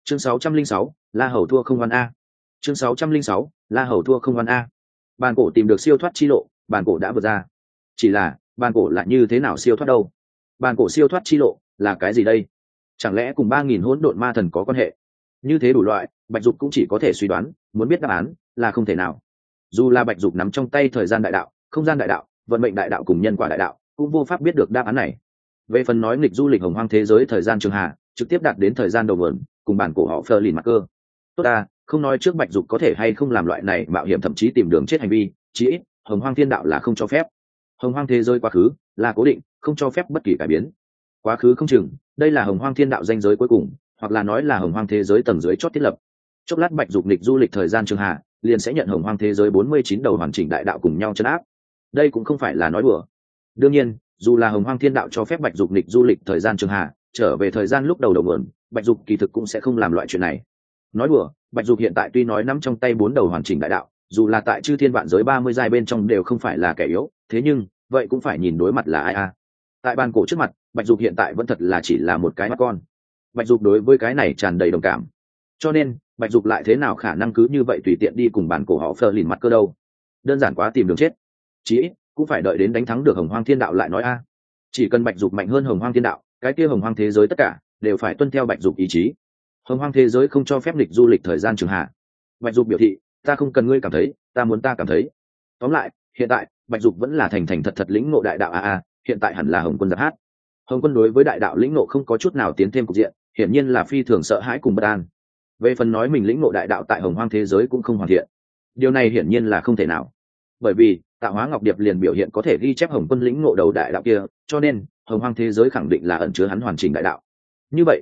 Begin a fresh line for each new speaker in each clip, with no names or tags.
Chương 606, La Hầu thua không oan a. Chương 606, La Hầu thua không oan a. Bàn cổ tìm được siêu thoát chi lộ, bàn cổ đã vượt ra. Chỉ là, bàn cổ là như thế nào siêu thoát đâu? Bàn cổ siêu thoát chi lộ là cái gì đây? Chẳng lẽ cùng 3000 hỗn độn ma thần có quan hệ? Như thế đủ loại, Bạch Dục cũng chỉ có thể suy đoán, muốn biết đáp án là không thể nào. Dù là Bạch Dục nắm trong tay thời gian đại đạo, không gian đại đạo, vận mệnh đại đạo cùng nhân quả đại đạo, cũng vô pháp biết được đáp án này. Về phần nói nghịch du lịch hồng hoang thế giới thời gian trường hạ, trực tiếp đạt đến thời gian đầu nguồn, cùng bản cổ họ phơ lìn mặt cơ. Tốt ta, không nói trước Bạch Dục có thể hay không làm loại này mạo hiểm thậm chí tìm đường chết hành vi, chí ít hồng hoang thiên đạo là không cho phép. Hồng hoang thế giới quá khứ là cố định, không cho phép bất kỳ cải biến. Quá khứ không chừng, đây là hồng hoang thiên đạo ranh giới cuối cùng, hoặc là nói là hồng hoang thế giới tầng dưới chót thiết lập. Chốc lát Bạch Dục nghịch du lịch thời gian trường hạ, liền sẽ nhận hồng hoang thế giới 49 đầu hoàn chỉnh đại đạo cùng nhau trấn áp. Đây cũng không phải là nói đùa. Đương nhiên, dù là hồng hoang thiên đạo cho phép Bạch Dục nghịch du lịch thời gian trường hạ, trở về thời gian lúc đầu nguồn, Bạch Dục kỳ thực cũng sẽ không làm loại chuyện này. Nói đùa, Bạch Dục hiện tại tuy nói nắm trong tay 4 đầu hoàn chỉnh đại đạo, dù là tại chư thiên vạn giới 30 giai bên trong đều không phải là kẻ yếu, thế nhưng vậy cũng phải nhìn đối mặt là ai a. Tại bàn cổ trước mặt, Bạch Dục hiện tại vẫn thật là chỉ là một cái mắt con. Bạch Dục đối với cái này tràn đầy đồng cảm, cho nên Bạch Dục lại thế nào khả năng cứ như vậy tùy tiện đi cùng bàn cổ họ phơ lìn mặt cơ đâu? Đơn giản quá tìm đường chết. Chí ít cũng phải đợi đến đánh thắng được hồng hoang thiên đạo lại nói a. Chỉ cần Bạch Dục mạnh hơn hồng hoang thiên đạo, cái kia hồng hoang thế giới tất cả đều phải tuân theo Bạch Dục ý chí. Hồng hoang thế giới không cho phép lịch du lịch thời gian trường hạ. Bạch Dục biểu thị, ta không cần ngươi cảm thấy, ta muốn ta cảm thấy. Tóm lại, hiện tại Bạch Dục vẫn là thành thật thật lĩnh ngộ đại đạo a. Hiện tại hẳn là Hồng Quân giáp hát. Hồng Quân đối với đại đạo lĩnh ngộ không có chút nào tiến thêm cục diện, hiển nhiên là phi thường sợ hãi cùng bất an. Về phần nói mình lĩnh ngộ đại đạo tại hồng hoang thế giới cũng không hoàn thiện, điều này hiển nhiên là không thể nào, bởi vì tạo hóa ngọc điệp liền biểu hiện có thể ghi chép Hồng Quân lĩnh ngộ đầu đại đạo kia, cho nên hồng hoang thế giới khẳng định là ẩn chứa hắn hoàn chỉnh đại đạo. Như vậy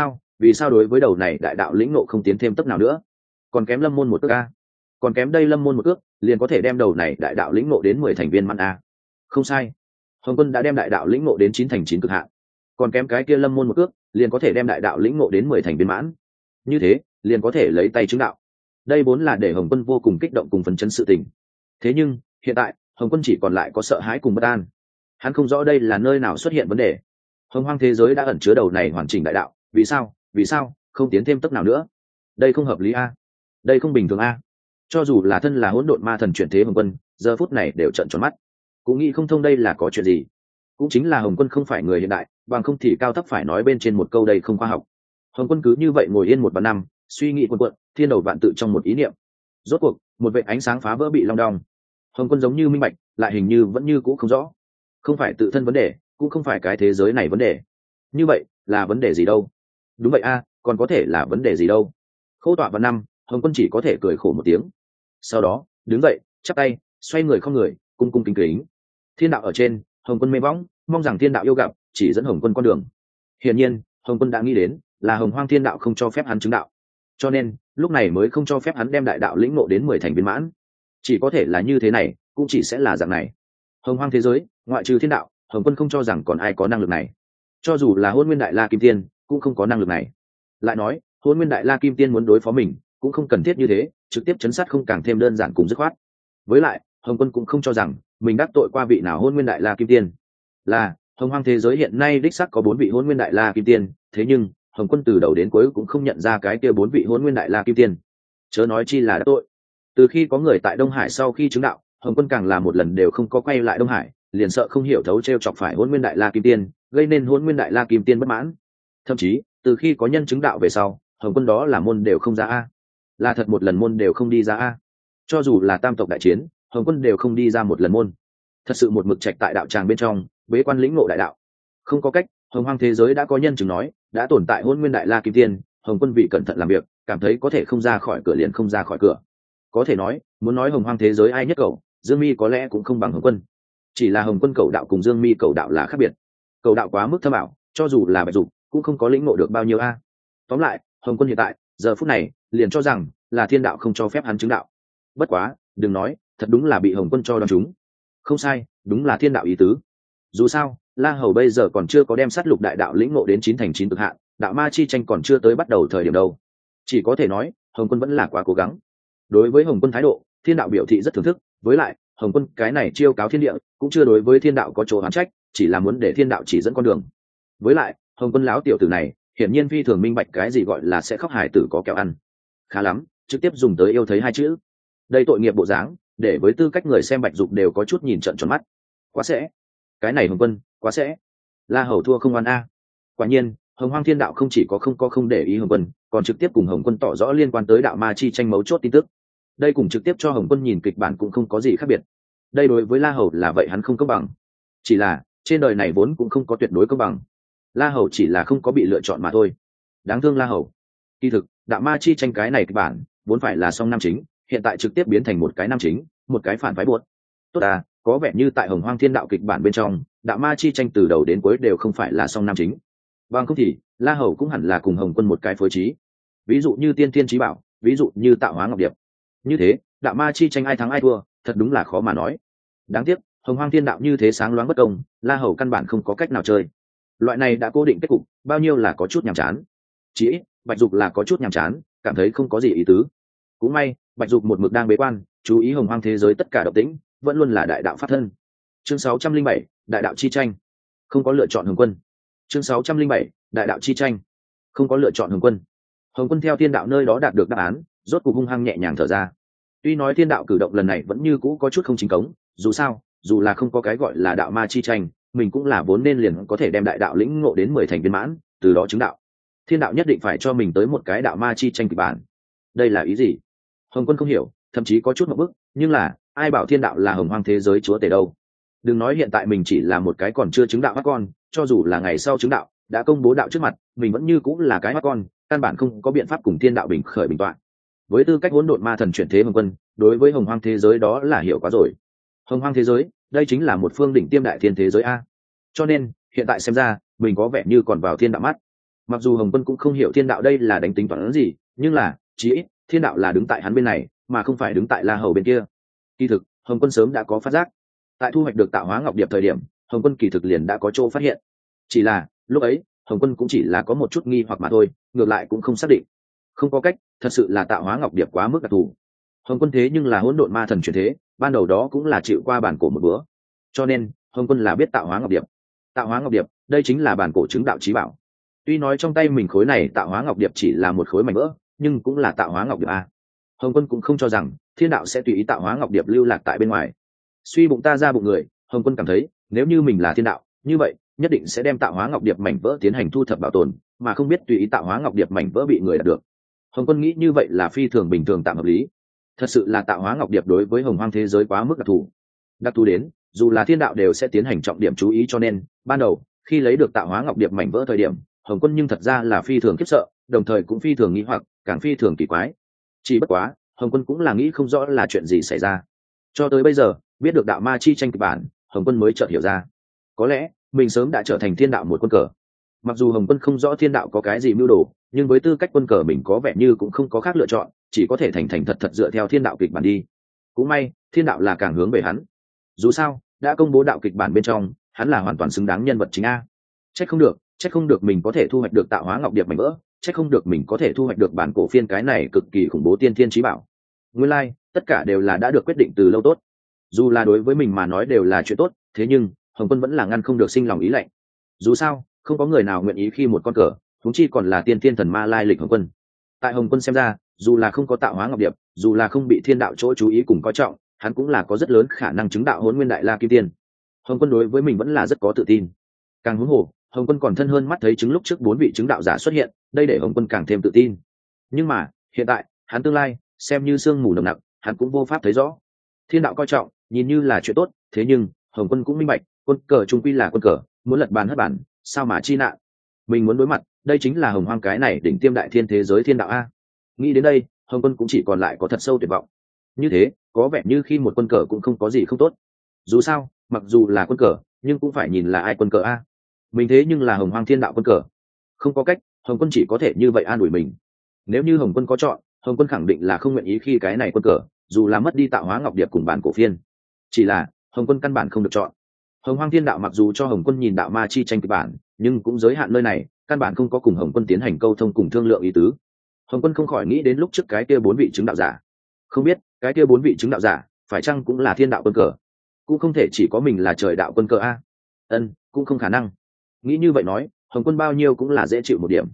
vì sao đối với đầu này đại đạo lĩnh ngộ không tiến thêm tấc nào nữa, còn kém lâm môn một ước a? Còn kém đây lâm môn một ước liền có thể đem đầu này đại đạo lĩnh ngộ đến 10 thành viên mãn a. Không sai, Hồng Quân đã đem đại đạo lĩnh ngộ đến 9 thành 9 cực hạn, còn kém cái kia lâm môn một ước liền có thể đem đại đạo lĩnh ngộ đến 10 thành viên mãn, như thế liền có thể lấy tay chứng đạo. Đây vốn là để Hồng Quân vô cùng kích động cùng phấn chấn sự tình. Thế nhưng hiện tại Hồng Quân chỉ còn lại có sợ hãi cùng bất an. Hắn không rõ đây là nơi nào xuất hiện vấn đề. Hồng hoang thế giới đã ẩn chứa đầu này hoàn chỉnh đại đạo, vì sao không tiến thêm tấc nào nữa? Đây không hợp lý a, đây không bình thường a. Cho dù là thân là hỗn độn ma thần chuyển thế Hồng Quân, giờ phút này đều trợn tròn mắt, cũng nghĩ không thông đây là có chuyện gì. Cũng chính là Hồng Quân không phải người hiện đại, bằng không thì cao thấp phải nói bên trên một câu đây không khoa học. Hồng Quân cứ như vậy ngồi yên 1 năm, suy nghĩ quần quận, thiên đầu vạn tự trong một ý niệm. Rốt cuộc một vệt ánh sáng phá vỡ bị long đong. Hồng Quân giống như minh bạch, lại hình như vẫn như cũ không rõ. Không phải tự thân vấn đề, cũng không phải cái thế giới này vấn đề. Như vậy là vấn đề gì đâu? Đúng vậy a, còn có thể là vấn đề gì đâu? Khô tọa 1 năm, Hồng Quân chỉ có thể cười khổ một tiếng. Sau đó đứng dậy, chắp tay, xoay người không người, cung cung kính kính. Thiên đạo ở trên, Hồng Quân mê võng, mong rằng thiên đạo yêu gặp, chỉ dẫn Hồng Quân con đường. Hiển nhiên Hồng Quân đã nghĩ đến là hồng hoang thiên đạo không cho phép hắn chứng đạo, cho nên lúc này mới không cho phép hắn đem đại đạo lĩnh ngộ đến 10 thành viên mãn. Chỉ có thể là như thế này, cũng chỉ sẽ là dạng này. Hồng hoang thế giới ngoại trừ thiên đạo, Hồng Quân không cho rằng còn ai có năng lực này. Cho dù là Hôn Nguyên Đại La Kim Tiên cũng không có năng lực này. Lại nói Hôn Nguyên Đại La Kim Tiên muốn đối phó mình cũng không cần thiết như thế, trực tiếp chấn sát không càng thêm đơn giản cùng dứt khoát. Với lại Hồng Quân cũng không cho rằng mình đắc tội qua vị nào Hôn Nguyên Đại La Kim Tiên. Là hồng hoang thế giới hiện nay đích xác có 4 vị Hôn Nguyên Đại La Kim Tiên, thế nhưng Hồng Quân từ đầu đến cuối cũng không nhận ra cái kia 4 vị Hôn Nguyên Đại La Kim Tiên, chớ nói chi là đắc tội. Từ khi có người tại Đông Hải sau khi chứng đạo, Hồng Quân càng là một lần đều không có quay lại Đông Hải, liền sợ không hiểu thấu trêu chọc phải Hôn Nguyên Đại La Kim Tiên, gây nên Hôn Nguyên Đại La Kim Tiên bất mãn. Thậm chí từ khi có nhân chứng đạo về sau, Hồng Quân đó là môn đều không ra a, là thật một lần môn đều không đi ra a. Cho dù là tam tộc đại chiến, Hồng Quân đều không đi ra một lần môn. Thật sự một mực trạch tại đạo tràng bên trong, bế quan lĩnh ngộ đại đạo. Không có cách, hồng hoang thế giới đã có nhân chứng nói, đã tồn tại Hôn Nguyên Đại La Kim Tiên, Hồng Quân vì cẩn thận làm việc, cảm thấy có thể không ra khỏi cửa liền không ra khỏi cửa. Có thể nói, muốn nói hồng hoang thế giới ai nhất cậu, Dương Mi có lẽ cũng không bằng Hồng Quân. Chỉ là Hồng Quân cầu đạo cùng Dương Mi cầu đạo là khác biệt. Cầu đạo quá mức thâm ảo, cho dù là Bạch Dục cũng không có lĩnh ngộ được bao nhiêu a. Tóm lại, Hồng Quân hiện tại, giờ phút này, liền cho rằng là thiên đạo không cho phép hắn chứng đạo. Bất quá, đừng nói, thật đúng là bị Hồng Quân cho đoán trúng. Không sai, đúng là thiên đạo ý tứ. Dù sao, La Hầu bây giờ còn chưa có đem sát lục đại đạo lĩnh ngộ đến 9 thành 9 cực hạn, đạo ma chi tranh còn chưa tới bắt đầu thời điểm đâu. Chỉ có thể nói, Hồng Quân vẫn là quá cố gắng. Đối với Hồng Quân thái độ, thiên đạo biểu thị rất thưởng thức, với lại, Hồng Quân cái này chiêu cáo thiên địa, cũng chưa đối với thiên đạo có chỗ oán trách, chỉ là muốn để thiên đạo chỉ dẫn con đường. Với lại, Hồng Quân lão tiểu tử này, hiển nhiên phi thường minh bạch cái gì gọi là sẽ khóc hài tử có kẹo ăn. Khá lắm, trực tiếp dùng tới yêu thấy hai chữ. Đây tội nghiệp bộ dáng, để với tư cách người xem Bạch Dục đều có chút nhìn trận tròn mắt. Quá sẽ, cái này Hồng Quân quá sẽ. La Hầu thua không oan a. Quả nhiên Hồng Hoang Thiên Đạo không chỉ có không để ý Hồng Quân, còn trực tiếp cùng Hồng Quân tỏ rõ liên quan tới đạo ma chi tranh mấu chốt tin tức. Đây cùng trực tiếp cho Hồng Quân nhìn kịch bản cũng không có gì khác biệt. Đây đối với La Hầu là vậy hắn không công bằng. Chỉ là trên đời này vốn cũng không có tuyệt đối công bằng. La Hầu chỉ là không có bị lựa chọn mà thôi. Đáng thương La Hầu. Kỳ thực đạo ma chi tranh cái này kịch bản vốn phải là song nam chính, hiện tại trực tiếp biến thành một cái nam chính, một cái phản phái buốt. Tốt à, có vẻ như tại Hồng Hoang Thiên Đạo kịch bản bên trong, đạo ma chi tranh từ đầu đến cuối đều không phải là song nam chính. Bằng không thì La Hầu cũng hẳn là cùng Hồng Quân một cái phối trí. Ví dụ như Tiên Thiên Chí Bảo, ví dụ như Tạo Hóa Ngọc Điệp. Như thế đạo ma chi tranh ai thắng ai thua thật đúng là khó mà nói. Đáng tiếc Hồng Hoang Thiên Đạo như thế sáng loáng bất công, La Hầu căn bản không có cách nào chơi. Loại này đã cố định kết cục, bao nhiêu là có chút nhàm chán. Chỉ ít Bạch Dục là có chút nhàm chán, cảm thấy không có gì ý tứ. Cũng may Bạch Dục một mực đang bế quan, chú ý Hồng Hoang thế giới tất cả động tĩnh, vẫn luôn là đại đạo pháp thân. Chương 607, đại đạo chi tranh. Không có lựa chọn Hồng Quân. Chương 607, đại đạo chi tranh. Không có lựa chọn Hồng Quân. Hồng Quân theo Thiên Đạo nơi đó đạt được đáp án, rốt cuộc hung hăng nhẹ nhàng thở ra. Tuy nói Thiên Đạo cử động lần này vẫn như cũ có chút không chính cống, dù sao, dù là không có cái gọi là đạo ma chi tranh, mình cũng là vốn nên liền có thể đem đại đạo lĩnh ngộ đến 10 thành viên mãn, từ đó chứng đạo. Thiên Đạo nhất định phải cho mình tới một cái đạo ma chi tranh kịch bản. Đây là ý gì? Hồng Quân không hiểu, thậm chí có chút ngượng bức, nhưng là ai bảo Thiên Đạo là Hồng Hoang thế giới chúa tể đâu? Đừng nói hiện tại mình chỉ là một cái còn chưa chứng đạo mắt con, cho dù là ngày sau chứng đạo đã công bố đạo trước mặt, mình vẫn như cũng là cái mắt con, căn bản không có biện pháp cùng Thiên Đạo bình khởi bình toạn. Với tư cách hỗn độn ma thần chuyển thế Hồng Quân, đối với Hồng Hoang thế giới đó là hiểu quá rồi. Hồng Hoang thế giới, đây chính là một phương đỉnh tiêm đại thiên thế giới a. Cho nên hiện tại xem ra mình có vẻ như còn vào Thiên Đạo mắt. Mặc dù Hồng Quân cũng không hiểu Thiên Đạo đây là đánh tính toán gì, nhưng là chí ít Thiên Đạo là đứng tại hắn bên này, mà không phải đứng tại La Hầu bên kia. Kỳ thực Hồng Quân sớm đã có phát giác. Tại thu hoạch được Tạo Hóa Ngọc Điệp thời điểm, Hồng Quân kỳ thực liền đã có chỗ phát hiện. Chỉ là lúc ấy Hồng Quân cũng chỉ là có một chút nghi hoặc mà thôi, ngược lại cũng không xác định. Không có cách, thật sự là Tạo Hóa Ngọc Điệp quá mức đặc thù. Hồng Quân thế nhưng là hỗn độn ma thần chuyển thế, ban đầu đó cũng là chịu qua bản cổ một bữa, cho nên Hồng Quân là biết Tạo Hóa Ngọc Điệp. Tạo Hóa Ngọc Điệp, đây chính là bản cổ chứng đạo chí bảo. Tuy nói trong tay mình khối này Tạo Hóa Ngọc Điệp chỉ là một khối mảnh vỡ, nhưng cũng là Tạo Hóa Ngọc Điệp a. Hồng Quân cũng không cho rằng Thiên Đạo sẽ tùy ý Tạo Hóa Ngọc Điệp lưu lạc tại bên ngoài. Suy bụng ta ra bụng người, Hồng Quân cảm thấy nếu như mình là Thiên Đạo, như vậy nhất định sẽ đem Tạo Hóa Ngọc Điệp mảnh vỡ tiến hành thu thập bảo tồn, mà không biết tùy ý Tạo Hóa Ngọc Điệp mảnh vỡ bị người đạt được. Hồng Quân nghĩ như vậy là phi thường bình thường tạm hợp lý. Thật sự là Tạo Hóa Ngọc Điệp đối với Hồng Hoang thế giới quá mức đặc thù đến dù là Thiên Đạo đều sẽ tiến hành trọng điểm chú ý, cho nên ban đầu khi lấy được Tạo Hóa Ngọc Điệp mảnh vỡ thời điểm, Hồng Quân nhưng thật ra là phi thường khiếp sợ, đồng thời cũng phi thường nghi hoặc, càng phi thường kỳ quái. Chỉ bất quá Hồng Quân cũng là nghĩ không rõ là chuyện gì xảy ra. Cho tới bây giờ biết được đạo ma chi tranh kịch bản, Hồng Quân mới chợt hiểu ra, có lẽ mình sớm đã trở thành Thiên Đạo một quân cờ. Mặc dù Hồng Quân không rõ Thiên Đạo có cái gì mưu đồ, nhưng với tư cách quân cờ mình có vẻ như cũng không có khác lựa chọn, chỉ có thể thành thật dựa theo Thiên Đạo kịch bản đi. Cũng may Thiên Đạo là càng hướng về hắn, dù sao đã công bố đạo kịch bản bên trong, hắn là hoàn toàn xứng đáng nhân vật chính a. Trách không được mình có thể thu hoạch được Tạo Hóa Ngọc Điệp mảnh vỡ, trách không được mình có thể thu hoạch được bản cổ phiên cái này cực kỳ khủng bố tiên thiên chí bảo. Nguyên lai tất cả đều là đã được quyết định từ lâu tốt. Dù là đối với mình mà nói đều là chuyện tốt, thế nhưng Hồng Quân vẫn là ngăn không được sinh lòng ý lạnh. Dù sao không có người nào nguyện ý khi một con cờ, huống chi còn là tiên thiên thần ma lai lịch Hồng Quân. Tại Hồng Quân xem ra, dù là không có Tạo Hóa Ngọc Điệp, dù là không bị Thiên Đạo chỗ chú ý cùng coi trọng, hắn cũng là có rất lớn khả năng chứng đạo Hỗn Nguyên Đại La Kim Tiên. Hồng Quân đối với mình vẫn là rất có tự tin. Càng huống hồ Hồng Quân còn thân hơn mắt thấy chứng lúc trước 4 vị chứng đạo giả xuất hiện, đây để Hồng Quân càng thêm tự tin. Nhưng mà hiện tại hắn tương lai xem như sương mù nồng nặc, hắn cũng vô pháp thấy rõ. Thiên Đạo coi trọng nhìn như là chuyện tốt, thế nhưng Hồng Quân cũng minh bạch, quân cờ trung quy là quân cờ, muốn lật bàn hất bàn, sao mà chi nạn. Mình muốn đối mặt, đây chính là Hồng Hoang cái này đỉnh tiêm đại thiên thế giới Thiên Đạo a. Nghĩ đến đây Hồng Quân cũng chỉ còn lại có thật sâu tuyệt vọng. Như thế có vẻ như khi một quân cờ cũng không có gì không tốt. Dù sao mặc dù là quân cờ, nhưng cũng phải nhìn là ai quân cờ a. Mình thế nhưng là Hồng Hoang Thiên Đạo quân cờ, không có cách, Hồng Quân chỉ có thể như vậy an ủi mình. Nếu như Hồng Quân có chọn, Hồng Quân khẳng định là không nguyện ý khi cái này quân cờ, dù là mất đi Tạo Hóa Ngọc Điệp cùng bản cổ phiên. Chỉ là Hồng Quân căn bản không được chọn. Hồng Hoang Thiên Đạo mặc dù cho Hồng Quân nhìn đạo ma chi tranh kịch bản, nhưng cũng giới hạn nơi này, căn bản không có cùng Hồng Quân tiến hành câu thông cùng thương lượng ý tứ. Hồng Quân không khỏi nghĩ đến lúc trước cái kia 4 vị chứng đạo giả. Không biết cái kia 4 vị chứng đạo giả phải chăng cũng là Thiên Đạo quân cờ? Cũng không thể chỉ có mình là trời đạo quân cờ a. Cũng không khả năng. Nghĩ như vậy nói, Hồng Quân bao nhiêu cũng là dễ chịu một điểm.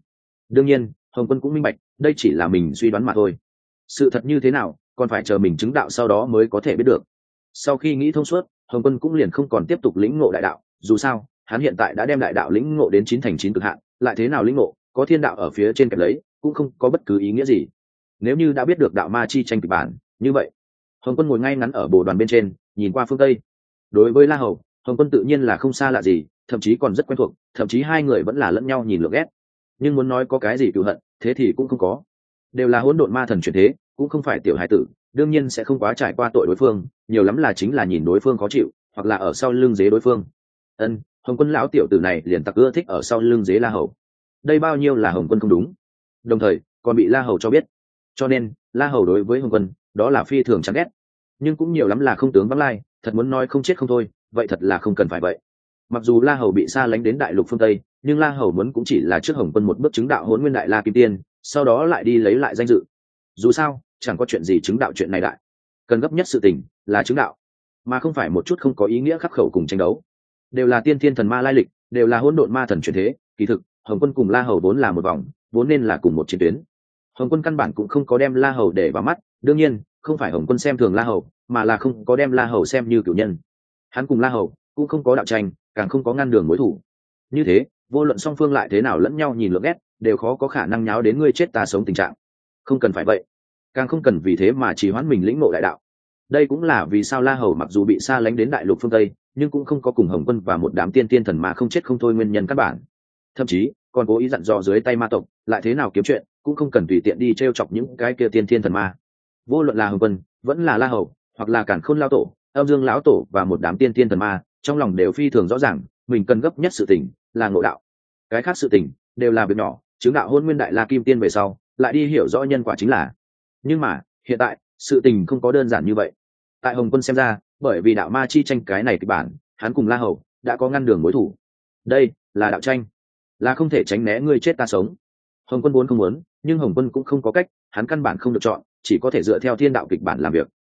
đương nhiên hồng quân cũng minh bạch đây chỉ là mình suy đoán mà thôi, sự thật như thế nào còn phải chờ mình chứng đạo sau đó mới có thể biết được. Sau khi nghĩ thông suốt, hồng quân cũng liền không còn tiếp tục lĩnh ngộ đại đạo, dù sao hắn hiện tại đã đem đại đạo lĩnh ngộ đến 9 thành 9 cực hạn, lại thế nào lĩnh ngộ, có thiên đạo ở phía trên kẹp lấy cũng không có bất cứ ý nghĩa gì. Nếu như đã biết được đạo ma chi tranh kịch bản như vậy, hồng quân ngồi ngay ngắn ở bồ đoàn bên trên nhìn qua phương tây. Đối với La Hầu, hồng quân tự nhiên là không xa lạ gì, thậm chí còn rất quen thuộc, thậm chí hai người vẫn là lẫn nhau nhìn lượt ghét. Nhưng muốn nói có cái gì cựu hận, thế thì cũng không có, đều là hỗn độn ma thần chuyển thế, cũng không phải tiểu hải tử, đương nhiên sẽ không quá trải qua tội đối phương, nhiều lắm là chính là nhìn đối phương khó chịu, hoặc là ở sau lưng dế đối phương. Hồng quân lão tiểu tử này liền tặc ưa thích ở sau lưng dế La Hầu, đây bao nhiêu là hồng quân không đúng, đồng thời còn bị La Hầu cho biết, cho nên La Hầu đối với hồng quân đó là phi thường chán ghét. Nhưng cũng nhiều lắm là không tướng vắng lai, thật muốn nói không chết không thôi, vậy thật là không cần phải vậy. Mặc dù La Hầu bị xa lánh đến đại lục phương tây, nhưng La Hầu muốn cũng chỉ là trước hồng quân một bước chứng đạo hỗn nguyên đại la kim tiên, sau đó lại đi lấy lại danh dự. Dù sao chẳng có chuyện gì chứng đạo chuyện này đại, cần gấp nhất sự tình là chứng đạo, mà không phải một chút không có ý nghĩa khắc khẩu cùng tranh đấu. Đều là tiên thiên thần ma lai lịch, đều là hỗn độn ma thần chuyển thế, kỳ thực hồng quân cùng La Hầu vốn là một vòng, vốn nên là cùng một chiến tuyến. Hồng quân căn bản cũng không có đem La Hầu để vào mắt, đương nhiên không phải hồng quân xem thường La Hầu, mà là không có đem La Hầu xem như cửu nhân. Hắn cùng La Hầu cũng không có đạo tranh, càng không có ngăn đường mối thủ. Như thế vô luận song phương lại thế nào lẫn nhau nhìn lưỡng ghét, đều khó có khả năng nháo đến ngươi chết ta sống tình trạng. Không cần phải vậy, càng không cần vì thế mà trì hoãn mình lĩnh ngộ đại đạo. Đây cũng là vì sao La Hầu mặc dù bị xa lánh đến đại lục phương tây, nhưng cũng không có cùng hồng quân và một đám tiên tiên thần mà không chết không thôi nguyên nhân căn bản. Thậm chí còn cố ý dặn dò dưới tay ma tộc, lại thế nào kiếm chuyện cũng không cần tùy tiện đi trêu chọc những cái kia tiên tiên thần ma. Vô luận là hồng quân vẫn là La Hầu, hoặc là Càn Khôn lão tổ, Âm Dương lão tổ và một đám tiên tiên thần ma, trong lòng đều phi thường rõ ràng mình cần gấp nhất sự tình là ngộ đạo, cái khác sự tình đều là việc nhỏ, chứng đạo hôn nguyên đại la kim tiên về sau lại đi hiểu rõ nhân quả chính là. Nhưng mà hiện tại sự tình không có đơn giản như vậy. Tại hồng quân xem ra, bởi vì đạo ma chi tranh cái này kịch bản, hắn cùng La Hầu đã có ngăn đường mối thủ. Đây là đạo tranh, là không thể tránh né ngươi chết ta sống. Hồng quân muốn không muốn, nhưng hồng quân cũng không có cách, hắn căn bản không được chọn, chỉ có thể dựa theo thiên đạo kịch bản làm việc.